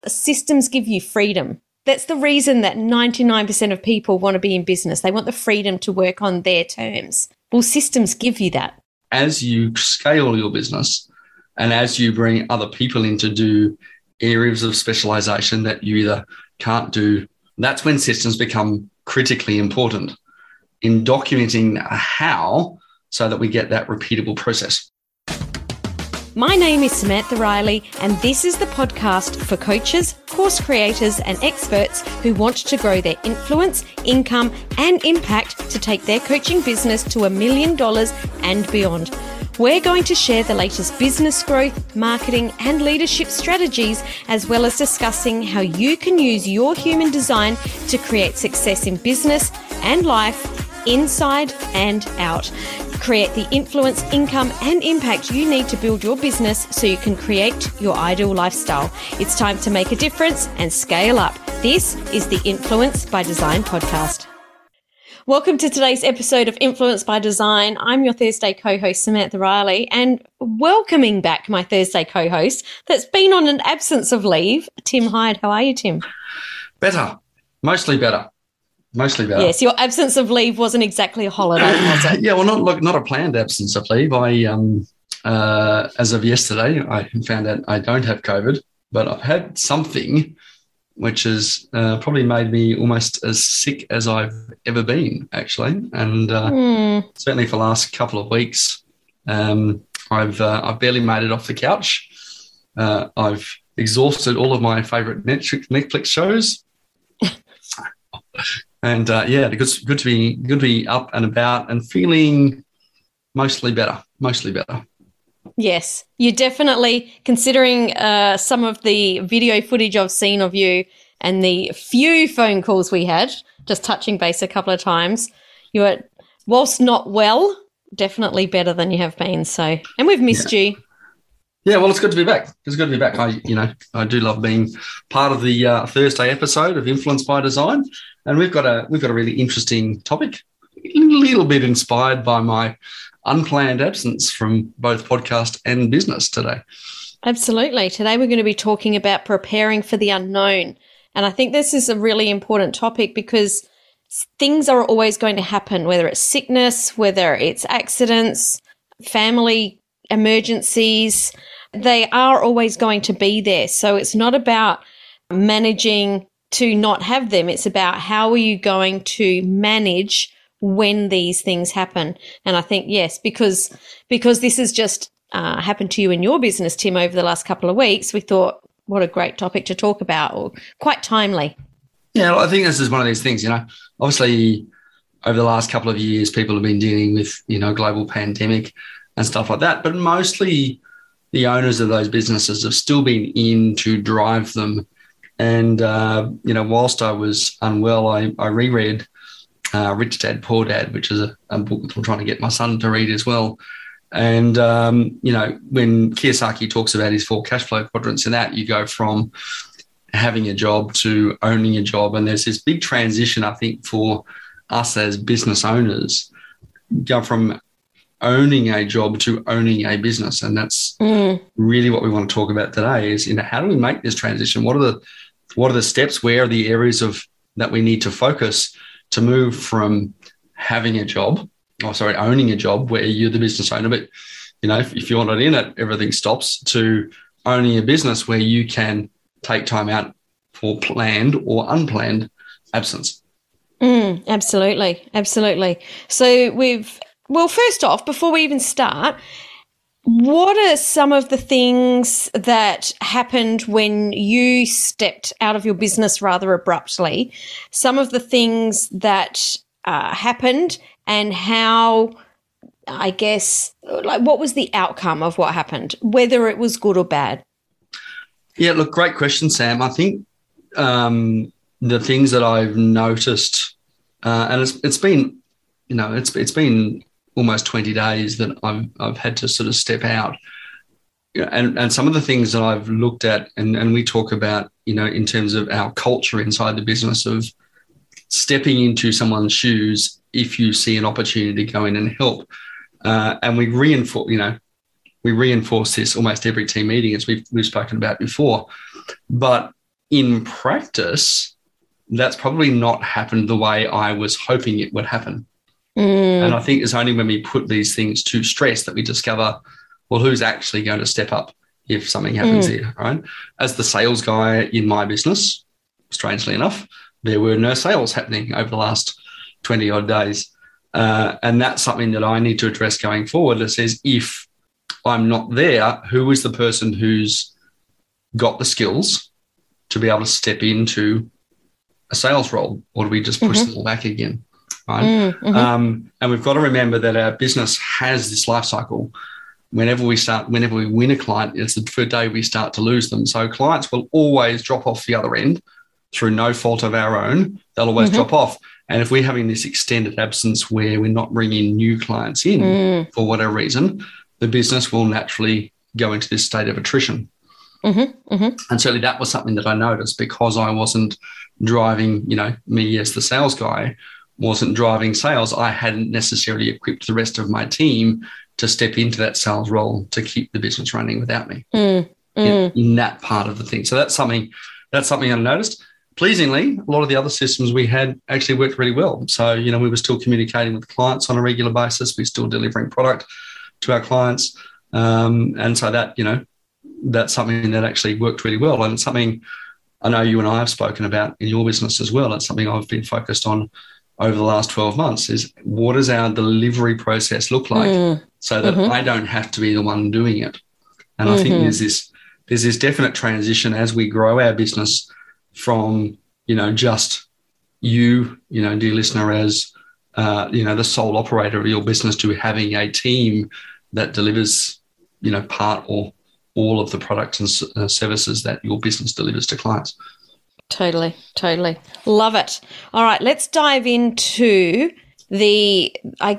systems give you freedom. That's the reason that 99% of people want to be in business. They want the freedom to work on their terms. Well, systems give you that. As you scale your business and as you bring other people in to do areas of specialization that you either can't do, that's when systems become critically important in documenting how so that we get that repeatable process. My name is Samantha Riley, and this is the podcast for coaches, course creators, and experts who want to grow their influence, income, and impact to take their coaching business to $1 million and beyond. We're going to share the latest business growth, marketing, and leadership strategies, as well as discussing how you can use your human design to create success in business and life, inside and out. Create the influence, income, and impact you need to build your business so you can create your ideal lifestyle. It's time to make a difference and scale up. This is the Influence by Design podcast. Welcome to today's episode of Influence by Design. I'm your Thursday co-host, Samantha Riley, and welcoming back my Thursday co-host that's been on an absence of leave, Tim Hyde. How are you, Tim? Better. Mostly better. Yes, your absence of leave wasn't exactly a holiday, was it? Yeah, well, not a planned absence of leave. As of yesterday, I found out I don't have COVID, but I've had something which has probably made me almost as sick as I've ever been, actually. And certainly for the last couple of weeks, I've barely made it off the couch. I've exhausted all of my favourite Netflix shows. And good to be up and about and feeling mostly better. Yes, you're definitely, considering some of the video footage I've seen of you and the few phone calls we had, just touching base a couple of times, you are, whilst not well, definitely better than you have been. So, and we've missed you. Yeah, well, it's good to be back. I do love being part of the Thursday episode of Influence by Design, and we've got a really interesting topic, a little bit inspired by my unplanned absence from both podcast and business today. Absolutely. Today we're going to be talking about preparing for the unknown, and I think this is a really important topic because things are always going to happen, whether it's sickness, whether it's accidents, family emergencies. They are always going to be there. So it's not about managing to not have them. It's about how are you going to manage when these things happen. And I think, yes, because this has just happened to you in your business, Tim, over the last couple of weeks, we thought, what a great topic to talk about, or quite timely. Yeah, I think this is one of these things, obviously over the last couple of years, people have been dealing with, global pandemic and stuff like that, but mostly the owners of those businesses have still been in to drive them. And, whilst I was unwell, I reread Rich Dad, Poor Dad, which is a book that I'm trying to get my son to read as well. And, when Kiyosaki talks about his 4 cash flow quadrants in that, you go from having a job to owning a job. And there's this big transition, I think, for us as business owners, go from owning a job to owning a business. And that's really what we want to talk about today is, how do we make this transition? What are the steps? Where are the areas that we need to focus to move from owning a job where you're the business owner, but, if you're not in it, everything stops, to owning a business where you can take time out for planned or unplanned absence. Absolutely. So well, first off, before we even start, what are some of the things that happened when you stepped out of your business rather abruptly? Some of the things that happened and how, I guess, what was the outcome of what happened, whether it was good or bad? Yeah, look, great question, Sam. I think the things that I've noticed, and it's been, it's been almost 20 days that I've had to sort of step out. And some of the things that I've looked at and we talk about, in terms of our culture inside the business of stepping into someone's shoes if you see an opportunity to go in and help. And we reinforce this almost every team meeting, as we've spoken about before. But in practice, that's probably not happened the way I was hoping it would happen. And I think it's only when we put these things to stress that we discover, well, who's actually going to step up if something happens here, right? As the sales guy in my business, strangely enough, there were no sales happening over the last 20 odd days. And that's something that I need to address going forward. That says, if I'm not there, who is the person who's got the skills to be able to step into a sales role, or do we just push them all back again? Right? And we've got to remember that our business has this life cycle. Whenever we win a client, it's the first day we start to lose them. So clients will always drop off the other end through no fault of our own. They'll always drop off. And if we're having this extended absence where we're not bringing new clients in for whatever reason, the business will naturally go into this state of attrition. And certainly that was something that I noticed, because I wasn't driving, me as the sales guy wasn't driving sales. I hadn't necessarily equipped the rest of my team to step into that sales role to keep the business running without me in that part of the thing. So that's something I noticed. Pleasingly, a lot of the other systems we had actually worked really well. So, we were still communicating with clients on a regular basis. We're still delivering product to our clients. And so that, that's something that actually worked really well. And it's something I know you and I have spoken about in your business as well. It's something I've been focused on over the last 12 months is, what does our delivery process look like so that I don't have to be the one doing it? And I think there's this definite transition as we grow our business from, just you, dear listener, as, the sole operator of your business, to having a team that delivers, part or all of the products and services that your business delivers to clients. Totally. Love it. All right, let's dive into the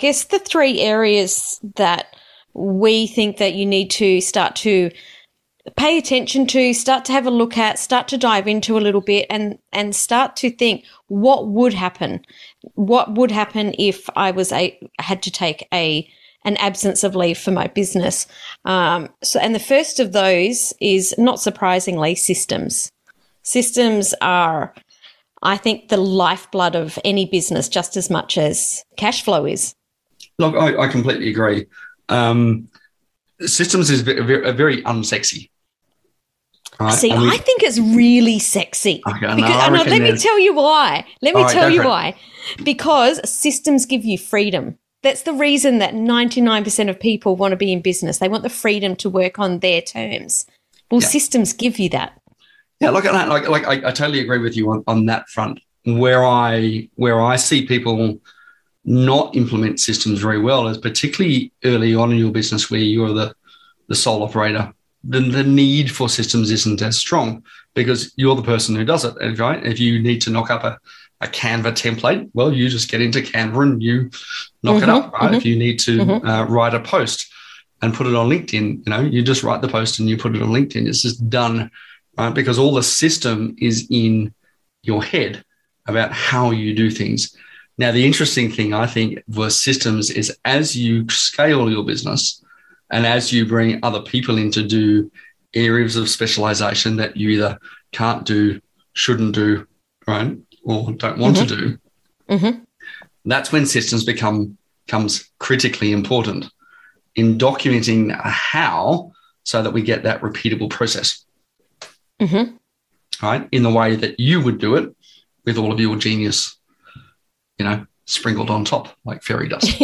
3 areas that we think that you need to start to pay attention to, start to have a look at, start to dive into a little bit, and start to think, what would happen? What would happen if I had to take an absence of leave for my business? And the first of those is, not surprisingly, systems. Systems are, I think, the lifeblood of any business just as much as cash flow is. Look, I completely agree. Systems is very unsexy. Right? See, I think it's really sexy. Okay, let me tell you why. Why. Because systems give you freedom. That's the reason that 99% of people want to be in business. They want the freedom to work on their terms. Well, systems give you that. Yeah, I totally agree with you on that front. Where I see people not implement systems very well is particularly early on in your business, where you're the sole operator. The need for systems isn't as strong because you're the person who does it, right? If you need to knock up a Canva template, well, you just get into Canva and you knock it up, right? If you need to write a post and put it on LinkedIn, you just write the post and you put it on LinkedIn. It's just done, right? Because all the system is in your head about how you do things. Now, the interesting thing, I think, with systems is, as you scale your business and as you bring other people in to do areas of specialization that you either can't do, shouldn't do, right, or don't want to do, that's when systems becomes critically important in documenting how, so that we get that repeatable process, right, in the way that you would do it with all of your genius, sprinkled on top like fairy dust.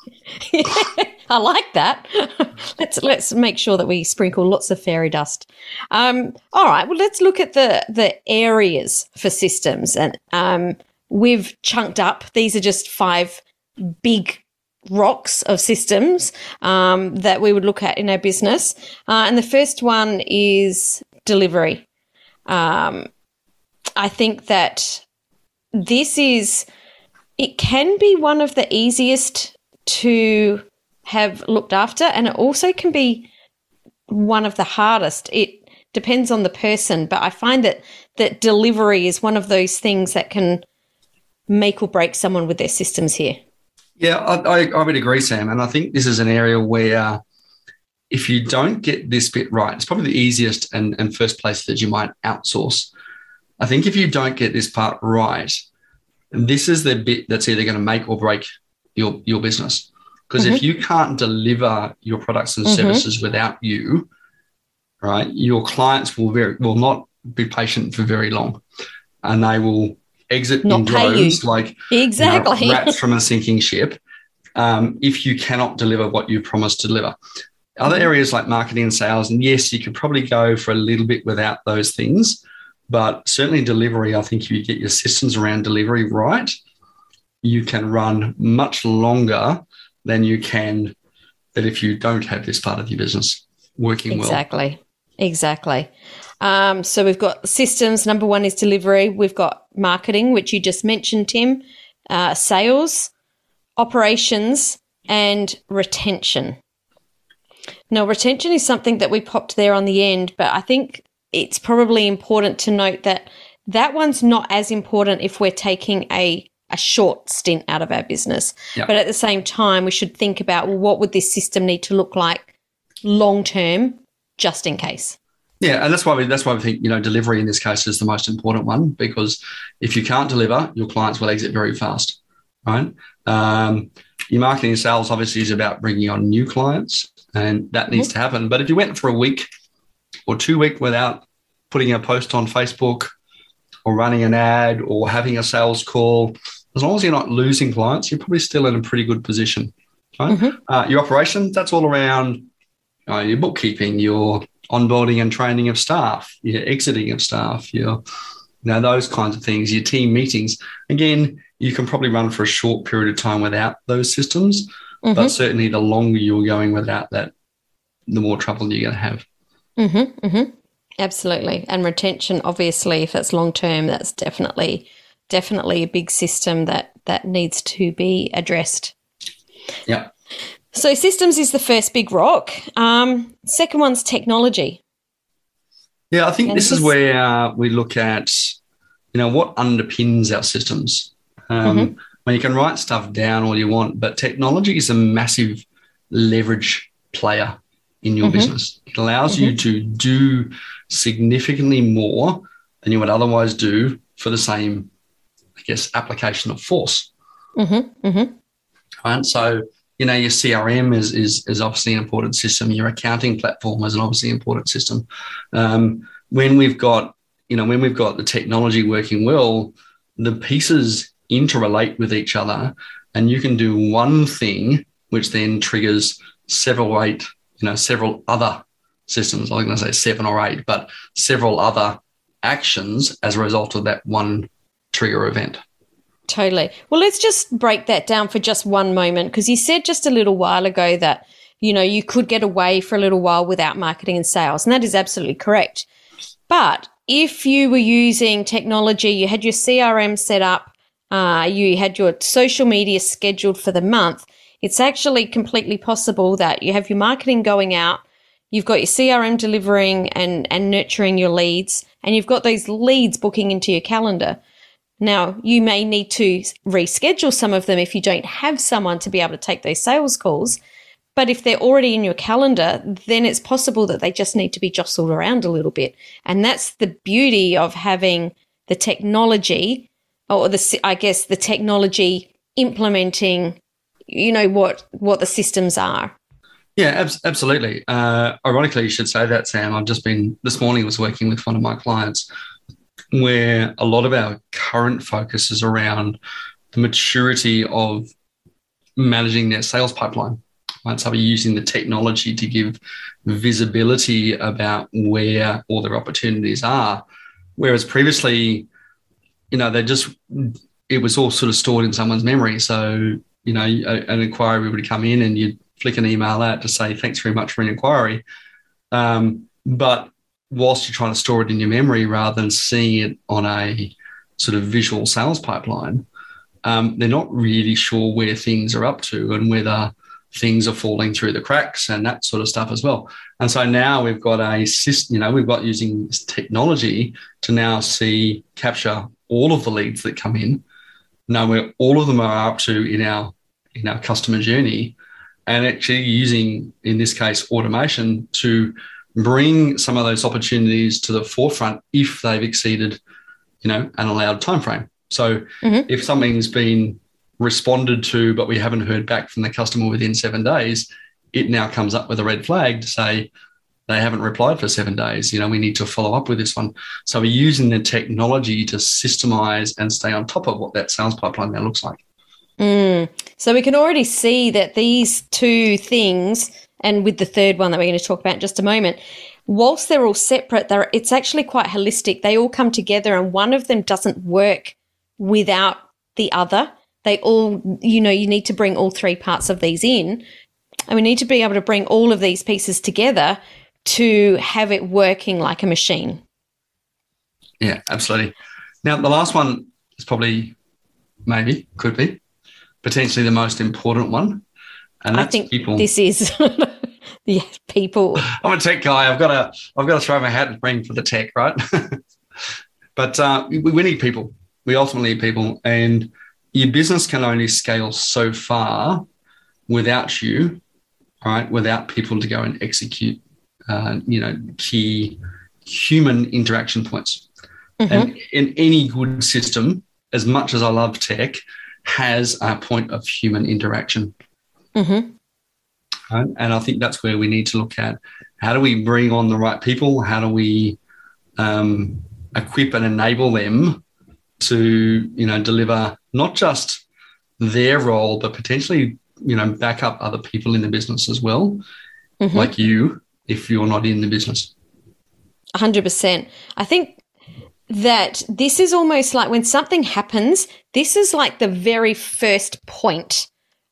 I like that. Let's make sure that we sprinkle lots of fairy dust. All right. Well, let's look at the areas for systems, and we've chunked up. These are just 5 big rocks of systems that we would look at in our business. And the first one is delivery. I think that it can be one of the easiest to have looked after, and it also can be one of the hardest. It depends on the person, but I find that delivery is one of those things that can make or break someone with their systems here. Yeah, I would agree, Sam. And I think this is an area where if you don't get this bit right, it's probably the easiest and first place that you might outsource. I think if you don't get this part right, this is the bit that's either going to make or break your business. Because if you can't deliver your products and services without you, right, your clients will not be patient for very long, and they will exit in droves like rats from a sinking ship if you cannot deliver what you promised to deliver. Other areas like marketing and sales, and yes, you could probably go for a little bit without those things, but certainly delivery, I think if you get your systems around delivery right, you can run much longer than you can that if you don't have this part of your business working well. Exactly. So we've got systems. Number one is delivery. We've got marketing, which you just mentioned, Tim, sales, operations, and retention. Now, retention is something that we popped there on the end, but I think it's probably important to note that that one's not as important if we're taking a short stint out of our business. Yep. But at the same time, we should think about, well, what would this system need to look like long term, just in case. Yeah, and that's why we think, delivery in this case is the most important one, because if you can't deliver, your clients will exit very fast, right? Your marketing and sales obviously is about bringing on new clients, and that needs to happen. But if you went for a week or 2 weeks without putting a post on Facebook or running an ad or having a sales call, as long as you're not losing clients, you're probably still in a pretty good position, right? Your operation, that's all around your bookkeeping, your onboarding and training of staff, your exiting of staff, those kinds of things, your team meetings. Again, you can probably run for a short period of time without those systems, but certainly the longer you're going without that, the more trouble you're going to have. Absolutely. And retention, obviously, if it's long term, that's definitely a big system that needs to be addressed. Yeah. So systems is the first big rock. Second one's technology. Yeah, I think this is where we look at, what underpins our systems. When you can write stuff down all you want, but technology is a massive leverage player in your business. It allows you to do significantly more than you would otherwise do for the same, application of force. Right? So, your CRM is obviously an important system. Your accounting platform is an obviously important system. When we've got the technology working well, the pieces interrelate with each other, and you can do one thing which then triggers several other systems. I'm going to say 7 or 8, but several other actions as a result of that one trigger event. Totally. Well, let's just break that down for just one moment, because you said just a little while ago that, you could get away for a little while without marketing and sales, and that is absolutely correct. But if you were using technology, you had your CRM set up, you had your social media scheduled for the month, it's actually completely possible that you have your marketing going out, you've got your CRM delivering and nurturing your leads, and you've got those leads booking into your calendar. Now, you may need to reschedule some of them if you don't have someone to be able to take those sales calls. But if they're already in your calendar, then it's possible that they just need to be jostled around a little bit. And that's the beauty of having the technology, or the technology implementing, what the systems are. Yeah, absolutely. Ironically, you should say that, Sam. This morning I was working with one of my clients where a lot of our current focus is around the maturity of managing their sales pipeline. Right? So we're using the technology to give visibility about where all their opportunities are, whereas previously, it was all sort of stored in someone's memory. So, an inquiry would come in and you'd flick an email out to say, thanks very much for an inquiry. But whilst you're trying to store it in your memory rather than seeing it on a sort of visual sales pipeline, they're not really sure where things are up to and whether things are falling through the cracks and that sort of stuff as well. And so now we've got a system, we've got using this technology to now capture all of the leads that come in, know where all of them are up to in our customer journey, and actually using, in this case, automation to bring some of those opportunities to the forefront if they've exceeded an allowed time frame. So if something's been responded to, but we haven't heard back from the customer within 7 days, it now comes up with a red flag to say they haven't replied for 7 days. We need to follow up with this one. So we're using the technology to systemize and stay on top of what that sales pipeline now looks like. So we can already see that these two things, and with the third one that we're going to talk about in just a moment, whilst they're all separate, it's actually quite holistic. They all come together, and one of them doesn't work without the other. They all, you need to bring all three parts of these in, and we need to be able to bring all of these pieces together to have it working like a machine. Yeah, absolutely. Now, the last one is probably, could be, potentially the most important one, and that's people. This is people. I'm a tech guy. I've got to throw my hat in the ring for the tech, right? But we need people. We ultimately need people, and your business can only scale so far without you, right? Without people to go and execute, key human interaction points. And in any good system, as much as I love tech, has a point of human interaction. Right? And I think that's where we need to look at how do we bring on the right people? How do we equip and enable them to, deliver not just their role, but potentially, back up other people in the business as well, like you, if you're not in the business. 100%. I think that this is almost like when something happens, this is like the very first point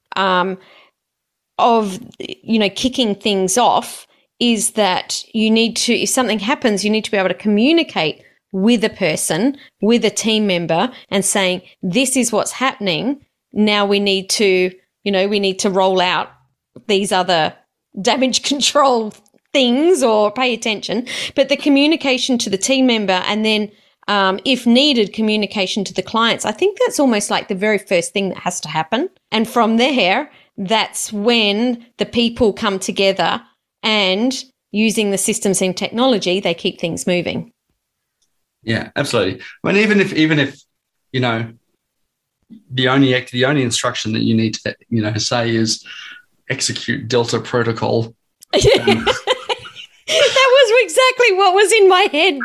of, kicking things off, is that you need to, if something happens, you need to be able to communicate with a person, with a team member, and saying, this is what's happening. Now we need to, roll out these other damage control things or pay attention. But the communication to the team member, and then if needed, communication to the clients, I think that's almost like the very first thing that has to happen. And from there, that's when the people come together, and using the systems and technology, they keep things moving. Yeah, absolutely. I mean, even if the only instruction that you need to say is execute Delta protocol. That was exactly what was in my head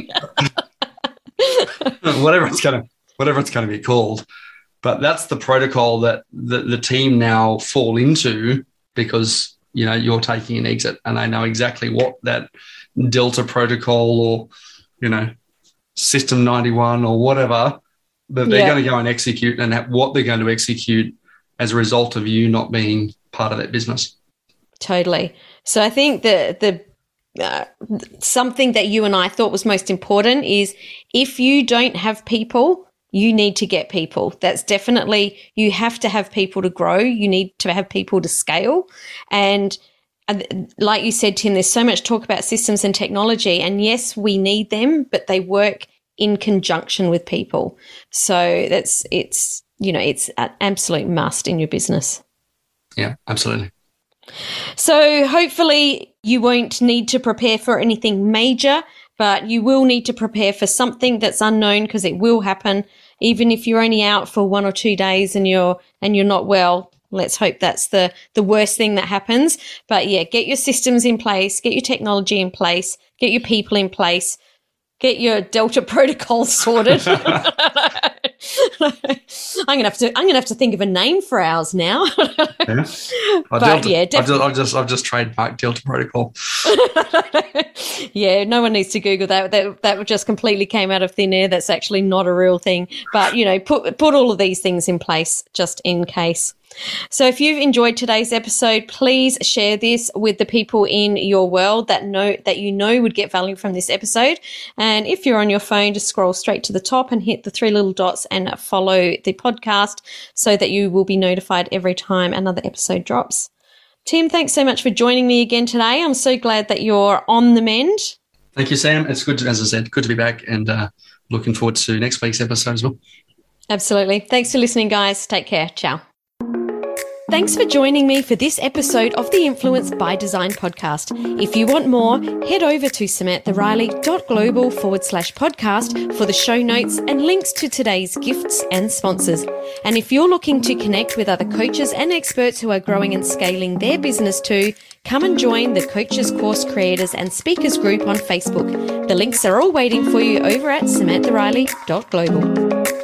too. whatever it's going to be called, but that's the protocol that the team now fall into, because you're taking an exit, and they know exactly what that Delta protocol or System 91 or whatever that they're going to go and execute, and what they're going to execute as a result of you not being part of that business. Totally. So I think the something that you and I thought was most important is, if you don't have people, you need to get people. That's definitely, you have to have people to grow. You need to have people to scale. And like you said, Tim, there's so much talk about systems and technology, and yes, we need them, but they work in conjunction with people. So it's an absolute must in your business. Yeah, absolutely. So hopefully you won't need to prepare for anything major, but you will need to prepare for something that's unknown, because it will happen. Even if you're only out for 1 or 2 days and you're not well, let's hope that's the worst thing that happens. But yeah, get your systems in place, get your technology in place, get your people in place, get your Delta protocol sorted. I'm gonna have to think of a name for ours now. Yeah. I've just trademarked Delta protocol. Yeah, no one needs to Google that. That just completely came out of thin air. That's actually not a real thing. But put all of these things in place just in case. So if you've enjoyed today's episode, please share this with the people in your world that would get value from this episode. And if you're on your phone, just scroll straight to the top and hit the 3 little dots and follow the podcast, so that you will be notified every time another episode drops. Tim, thanks so much for joining me again today. I'm so glad that you're on the mend. Thank you, Sam. It's good, as I said, good to be back, and looking forward to next week's episode as well. Absolutely. Thanks for listening, guys. Take care. Ciao. Thanks for joining me for this episode of the Influence by Design podcast. If you want more, head over to samantharailly.global/podcast for the show notes and links to today's gifts and sponsors. And if you're looking to connect with other coaches and experts who are growing and scaling their business too, come and join the Coaches, Course Creators and Speakers group on Facebook. The links are all waiting for you over at samantharailly.global.